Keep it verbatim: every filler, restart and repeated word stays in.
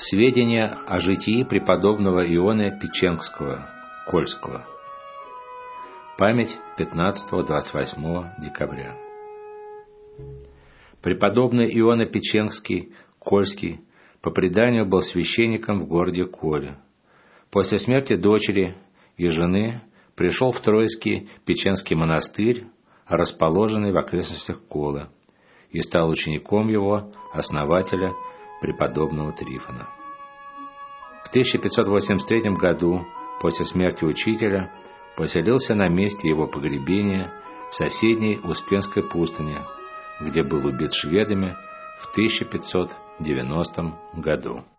Сведения о житии преподобного Ионы Печенгского, Кольского. Память пятнадцатого — двадцать восьмого декабря. Преподобный Иона Печенгский, Кольский, по преданию был священником в городе Коле. После смерти дочери и жены пришел в Троицкий Печенгский монастырь, расположенный в окрестностях Колы, и стал учеником его, основателя, преподобного Трифона. В тысяча пятьсот восемьдесят третьем году, после смерти учителя, поселился на месте его погребения в соседней Успенской пустыне, где был убит шведами в тысяча пятьсот девяностом году.